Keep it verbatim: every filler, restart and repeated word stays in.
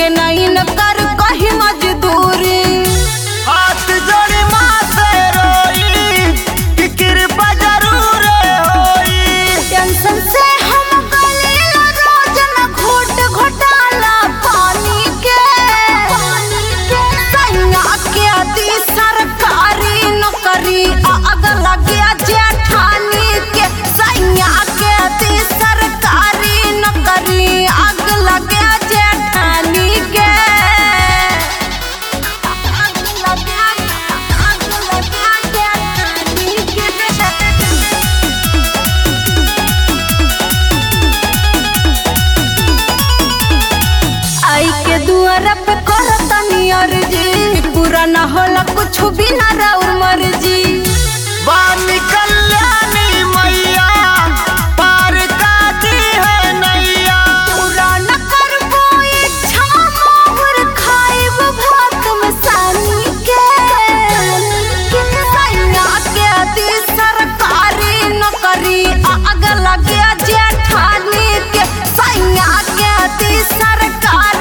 के नहीं न कर कहीं मजदूरी। हाथ जोड़ी माँ से रोई कि कृपा जरूर होई। टेंशन से हम गलीला रोज न घोट घोटाला पानी के। सैया के दी सरकारी नौकरी आग लगे जेठानी के। सैया के दी सरकारी नौकरी आग लगे जेठानी के। आग लगे आग लगे जेठानी के। आई के दुआरा पे करतनी अर्जी पूरा न होला कुछ भी न राउर मर्जी। बानी कल्याणी मैया पार काटी है नैया। पूरा न करबो इच्छा मोर खाइब भात में सानी के। सैया के दी सरकारी नौकरी आग लगे जेठानी के। सैया के दी सरकारी